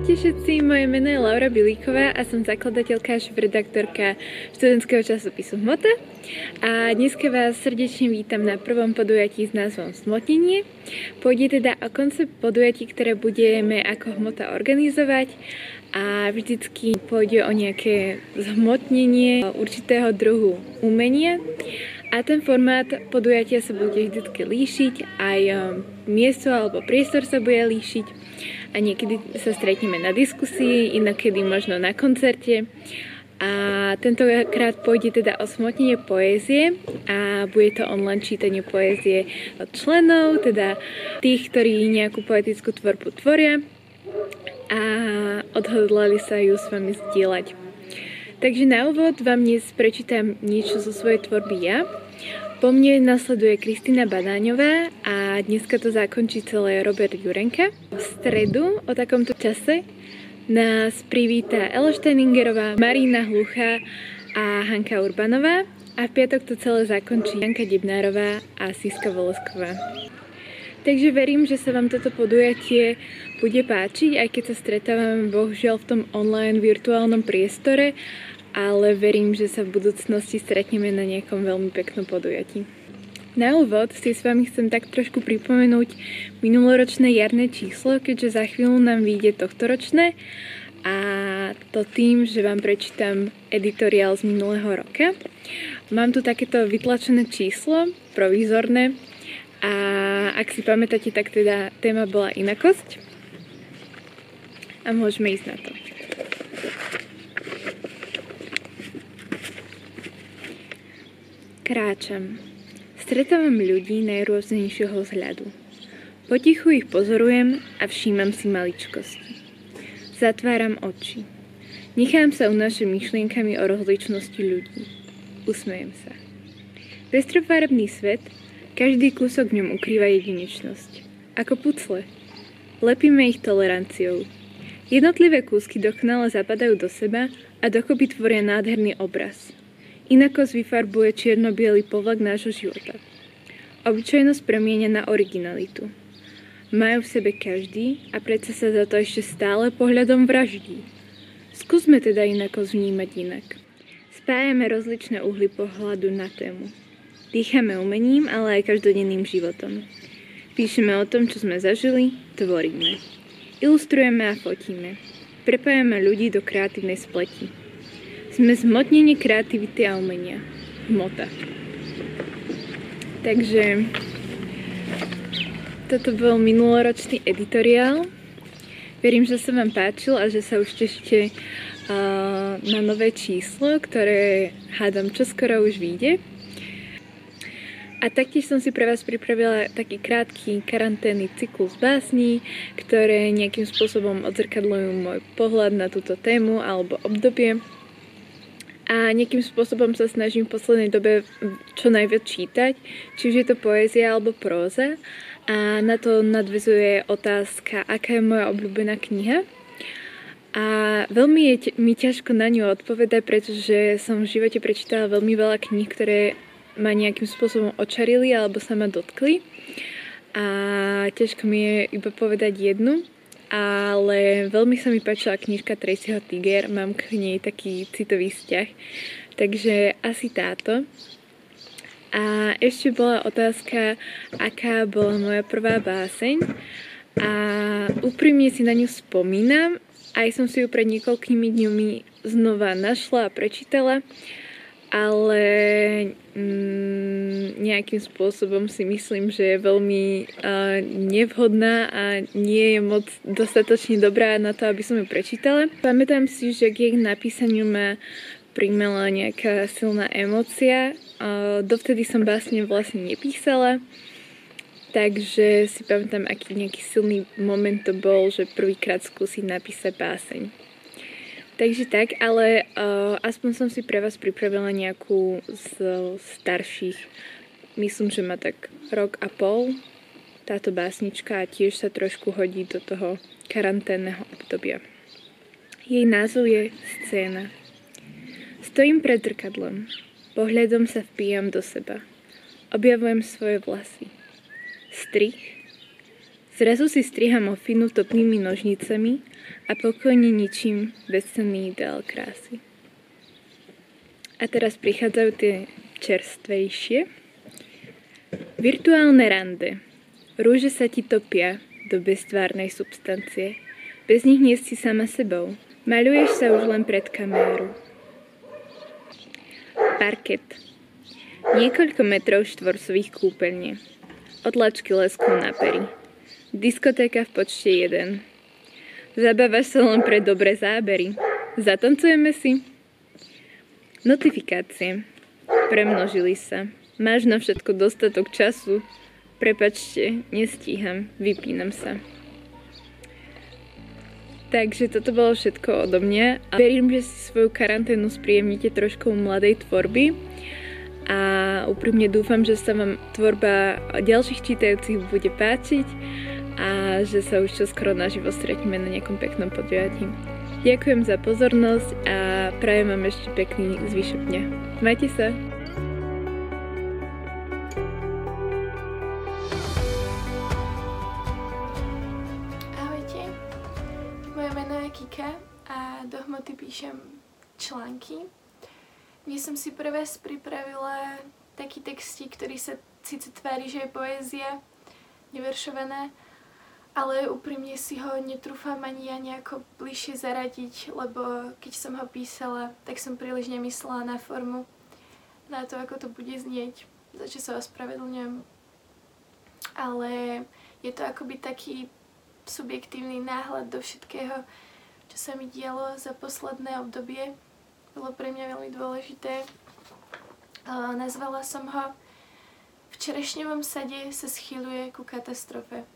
Ahojte všetci, moje meno je Laura Bilíková a som zakladateľka a šéfredaktorka študentského časopisu Hmota. A dneska vás srdečne vítam na prvom podujatí s názvom Zhmotnenie. Pôjde teda o koncept podujatí, ktoré budeme ako Hmota organizovať a vždycky pôjde o nejaké zhmotnenie určitého druhu umenia. A ten formát podujatia sa bude vždycky líšiť, aj miesto alebo priestor sa bude líšiť a niekedy sa stretneme na diskusii, inokedy možno na koncerte. A tentokrát pôjde teda o zhmotnenie poézie a bude to online čítanie poézie od členov, teda tých, ktorí nejakú poetickú tvorbu tvoria a odhodlali sa ju s vami zdieľať. Takže na úvod vám dnes prečítam niečo zo svojej tvorby ja. Po mne nasleduje Kristína Badáňová a dneska to zakončí celé Robert Jurenka. V stredu o takomto čase nás privíta Ela Steiningerová, Marina Hluchá a Hanka Urbanová a v piatok to celé zakončí Janka Dibnárová a Siska Volesková. Takže verím, že sa vám toto podujatie bude páčiť, aj keď sa stretávame bohužiaľ v tom online virtuálnom priestore, ale verím, že sa v budúcnosti stretneme na nejakom veľmi peknom podujatí. Na úvod si s vami chcem tak trošku pripomenúť minuloročné jarné číslo, keďže za chvíľu nám vyjde tohtoročné, a to tým, že vám prečítam editoriál z minulého roka. Mám tu takéto vytlačené číslo, provizorné, a ak si pamätáte, tak teda téma bola inakosť. A môžeme ísť na to. Kráčam. Stretávam ľudí najrôznejšieho vzhľadu. Potichu ich pozorujem a všímam si maličkosti. Zatváram oči. Nechám sa unášať myšlienkami o rozličnosti ľudí. Usmejem sa. Pestrofarebný svet, každý kúsok v ňom ukrýva jedinečnosť. Ako pucle. Lepíme ich toleranciou. Jednotlivé kúsky dokonale zapadajú do seba a dokopy tvoria nádherný obraz. Inakosť vyfarbuje čierno-biely povlak nášho života. Obyčajnosť premieňa na originalitu. Majú v sebe každý a predsa sa za to ešte stále pohľadom vraždí. Skúsme teda inakosť vnímať inak. Spájame rozličné uhly pohľadu na tému. Dýchame umením, ale aj každodenným životom. Píšeme o tom, čo sme zažili, tvoríme. Ilustrujeme a fotíme. Prepájame ľudí do kreatívnej spleti. Sme zhmotnenie kreativity a umenia. Hmota. Takže toto bol minuloročný editoriál. Verím, že sa vám páčil a že sa už tešíte na nové číslo, ktoré hádam čoskoro už vyjde. A taktiež som si pre vás pripravila taký krátky karanténny cyklus básní, ktoré nejakým spôsobom odzrkadľujú môj pohľad na túto tému alebo obdobie. A nejakým spôsobom sa snažím v poslednej dobe čo najviac čítať, či už je to poézia alebo próza. A na to nadväzuje otázka, aká je moja obľúbená kniha. A veľmi je mi ťažko na ňu odpovedať, pretože som v živote prečítala veľmi veľa kníh, ktoré ma nejakým spôsobom očarili alebo sa ma dotkli. A ťažko mi je iba povedať jednu. Ale veľmi sa mi páčila knižka Tracyho Tiger, mám k nej taký citový vzťah, takže asi táto. A ešte bola otázka, aká bola moja prvá báseň, a úprimne si na ňu spomínam, aj som si ju pred niekoľkými dňami znova našla a prečítala, ale nejakým spôsobom si myslím, že je veľmi nevhodná a nie je moc dostatočne dobrá na to, aby som ju prečítala. Pamätám si, že k jej napísaniu ma primela nejaká silná emócia. Dovtedy som básne vlastne nepísala, takže si pamätám, aký nejaký silný moment to bol, že prvýkrát skúsiť napísať báseň. Takže tak, ale aspoň som si pre vás pripravila nejakú z starších. Myslím, že má tak rok a pol táto básnička a tiež sa trošku hodí do toho karanténneho obdobia. Jej názov je Scéna. Stojím pred zrkadlom. Pohľadom sa vpíjam do seba. Objavujem svoje vlasy. Strih. Zrazu si striham ofinu topnými nožnicami a pokojne ničím bezcenný ideál krásy. A teraz prichádzajú tie čerstvejšie. Virtuálne rande. Rúže sa ti topia do beztvárnej substancie. Bez nich nie si sama sebou. Maľuješ sa už len pred kameru. Parket. Niekoľko metrov štvorcových kúpeľne. Otlačky leskov na pery. Diskotéka v počte 1. Zabávaš sa len pre dobré zábery. Zatancujeme si? Notifikácie. Premnožili sa. Máš na všetko dostatok času. Prepačte, nestíham. Vypínam sa. Takže toto bolo všetko odo mňa a verím, že si svoju karanténu spríjemnite trošku mladej tvorby a úprimne dúfam, že sa vám tvorba ďalších čítajúcich bude páčiť a že sa už čoskoro naživo stretneme na nejakom peknom podujatí. Ďakujem za pozornosť a prajem vám ešte pekný zvyšok dňa. Majte sa! Kika a do hmoty píšem články. Dnes som si pre vás pripravila taký textík, ktorý sa síce tvári, že je poézia, neveršovaná, ale úprimne si ho netrúfam ani ja nejako bližšie zaradiť, lebo keď som ho písala, tak som príliš nemyslela na formu, na to, ako to bude znieť, za čo sa ospravedlňujem. Ale je to akoby taký subjektívny náhľad do všetkého, čo sa mi dialo za posledné obdobie. Bolo pre mňa veľmi dôležité. Nazvala som ho V čerešňovom sade sa schyľuje ku katastrofe.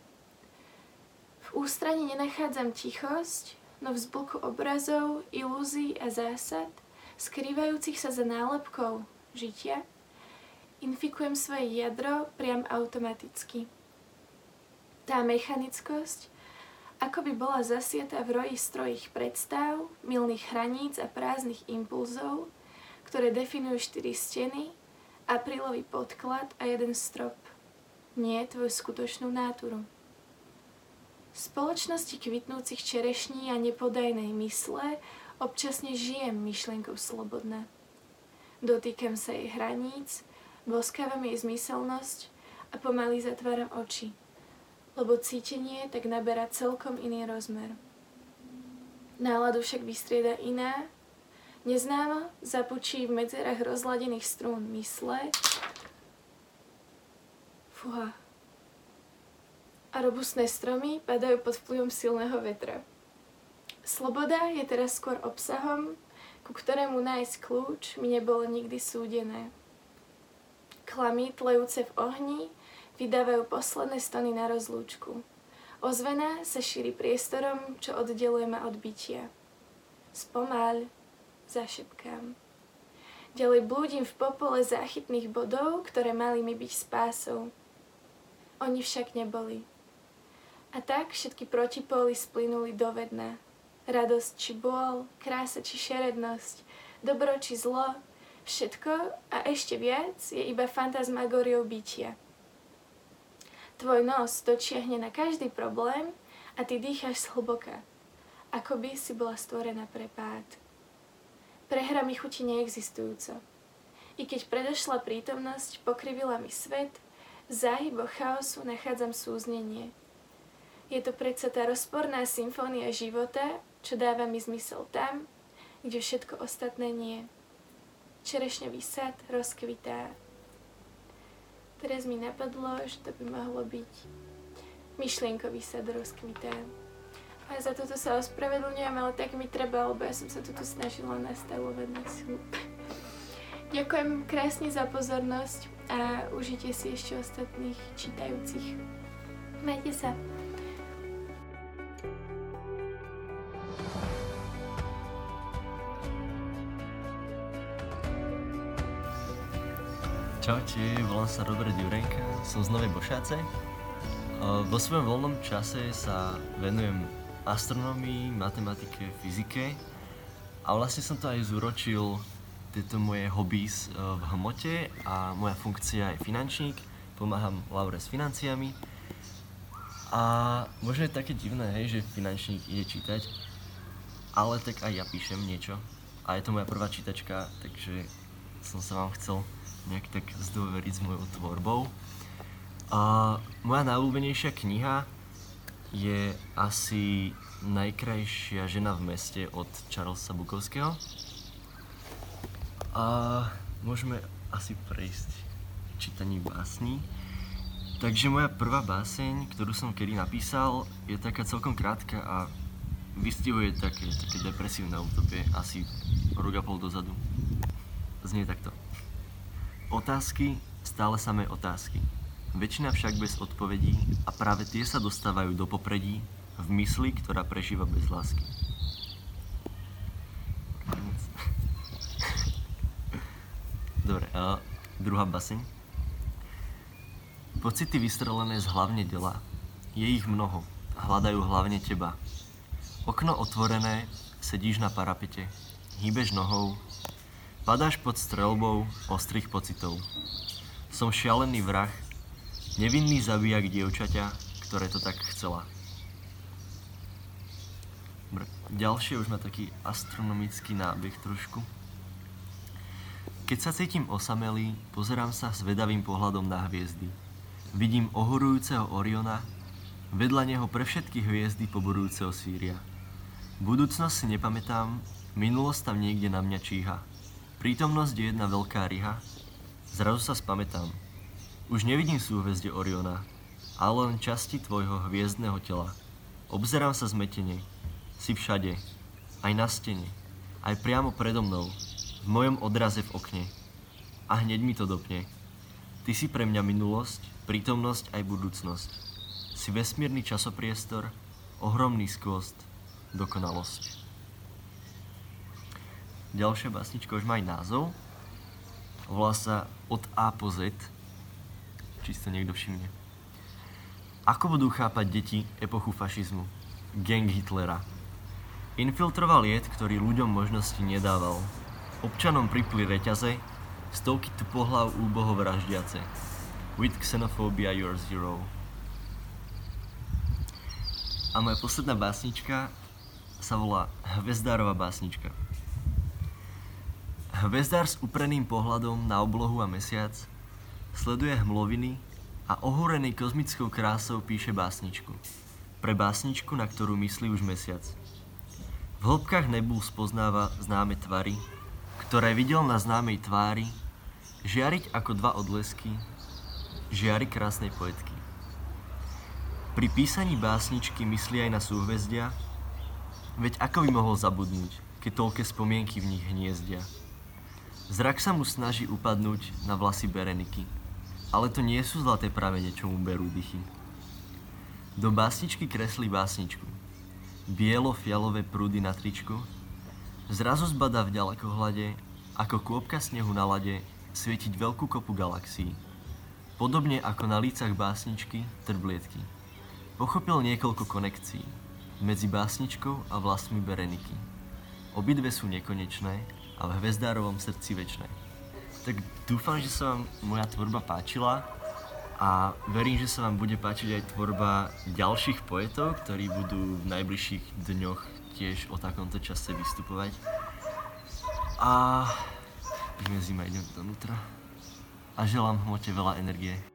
V ústrani nenachádzam tichosť, no v zblku obrazov, ilúzií a zásad, skrývajúcich sa za nálepkou žitia, infikujem svoje jadro priam automaticky. Tá mechanickosť ako by bola zasiatá v roji strojích predstav, mylných hraníc a prázdnych impulzov, ktoré definujú 4 steny, aprílový podklad a jeden strop. Nie tvoju skutočnú náturu. V spoločnosti kvitnúcich čerešní a nepodajnej mysle občasne žijem myšlienkou slobodná. Dotýkam sa jej hraníc, boskávam jej zmyselnosť a pomaly zatváram oči, lebo cítenie tak naberá celkom iný rozmer. Náladu však vystrieda iná, neznámo zapučí v medzerách rozladených strún mysle. Fúha. A robustné stromy padajú pod vplyvom silného vetra. Sloboda je teraz skôr obsahom, ku ktorému nájsť kľúč mi nebolo nikdy súdené. Klamy tlejúce v ohni vydávajú posledné stony na rozlúčku. Ozvená sa šíri priestorom, čo oddeluje ma od bytia. Spomaľ, zašepkám. Ďalej blúdim v popole záchytných bodov, ktoré mali mi byť spásou. Oni však neboli. A tak všetky protipóly splynuli do vedna. Radosť či bôl, krása či šerednosť, dobro či zlo, všetko a ešte viac je iba fantasmagóriou bytia. Tvoj nos dočiahne na každý problém a ty dýcháš zhlboka, ako by si bola stvorená pre pád. Prehra mi chutí neexistujúco. I keď predošla prítomnosť pokrivila mi svet, v záhyboch chaosu nachádzam súznenie. Je to predsa tá rozporná symfónia života, čo dáva mi zmysel tam, kde všetko ostatné nie. Čerešňový sad rozkvitá. Teraz mi napadlo, že to by mohlo byť myšlienkový sad rozkvitá. A za toto sa ospravedlňujem, ale tak mi treba, lebo ja som sa tu snažila nastavovať na silu. Ďakujem krásne za pozornosť a užite si ešte ostatných čítajúcich. Majte sa. Čaute, volám sa Robert Jurenka, som z Novej Bošáce. Vo svojom voľnom čase sa venujem astronómii, matematike, fyzike a vlastne som to aj zúročil, tieto moje hobbies v hmote a moja funkcia je finančník, pomáham Laure s financiami A možno je také divné, hej, že finančník ide čítať, ale tak aj ja píšem niečo. A je to moja prvá čítačka, takže som sa vám chcel nejak tak zdôveriť s mojou tvorbou. A moja najobľúbenejšia kniha je asi Najkrajšia žena v meste od Charlesa Bukowskiego. A môžeme asi prejsť k čítaní básní. Takže moja prvá báseň, ktorú som kedy napísal, je taká celkom krátka a vystihuje také depresívne obdobie, asi rok a pol dozadu. Znie takto. Otázky, stále samé otázky. Väčšina však bez odpovedí a práve tie sa dostávajú do popredí v mysli, ktorá prežíva bez lásky. Dobre, druhá baseň. Pocity vystrelené z hlavne dela, je ich mnoho, hľadajú hlavne teba. Okno otvorené, sedíš na parapete, hýbeš nohou, padáš pod streľbou ostrých pocitov. Som šialený vrah, nevinný zabijak dievčaťa, ktoré to tak chcela. Ďalšie už má taký astronomický nábeh trošku. Keď sa cítim osamelý, pozerám sa zvedavým pohľadom na hviezdy. Vidím ohorujúceho Oriona, vedľa neho pre všetky hviezdy poborujúceho Sýria. Budúcnosť si nepamätám, minulosť tam niekde na mňa číha. Prítomnosť je jedna veľká ryha, zrazu sa spamätám. Už nevidím súhvezdie Oriona, ale len časti tvojho hviezdneho tela. Obzerám sa zmetene. Si všade, aj na stene, aj priamo predo mnou, v mojom odraze v okne. A hneď mi to dopne. Ty si pre mňa minulosť, prítomnosť aj budúcnosť. Si vesmírny časopriestor, ohromný skvost, dokonalosť. Ďalšia básnička už má aj názov. Volá sa Od A po Z. Či si to niekto všimne. Ako budú chápať deti epochu fašizmu? Gang Hitlera. Infiltroval jed, ktorý ľuďom možnosti nedával. Občanom pripli reťaze, stovky tupohlav úboho vraždiace. With xenophobia you're zero. A moja posledná básnička sa volá Hvezdárova básnička. Hvezdár s upreným pohľadom na oblohu a mesiac sleduje hmloviny a ohúrený kozmickou krásou píše básničku. Pre básničku, na ktorú myslí už mesiac. V hĺbkach nebúl spoznáva známe tvary, ktoré videl na známej tvári žiariť ako dva odlesky, žiary krásnej poetky. Pri písaní básničky myslí aj na súhvezdia, veď ako by mohol zabudnúť, keď toľké spomienky v nich hniezdia. Zrak sa mu snaží upadnúť na vlasy Bereniky, ale to nie sú zlaté pramene, čo mu berú dychy. Do básničky kreslí básničku. Bielo-fialové prúdy na tričku, zrazu zbadá v ďalekohľade, ako kôpka snehu na lade, svietiť veľkú kopu galaxií. Podobne ako na lícach básničky trblietky. Pochopil niekoľko konekcií medzi básničkou a vlastmi Bereniky. Obidve sú nekonečné a v hvezdárovom srdci večné. Tak dúfam, že sa vám moja tvorba páčila a verím, že sa vám bude páčiť aj tvorba ďalších poetov, ktorí budú v najbližších dňoch tiež o takomto čase vystupovať. A ideme zima, idem donútra. A želám hmote veľa energie.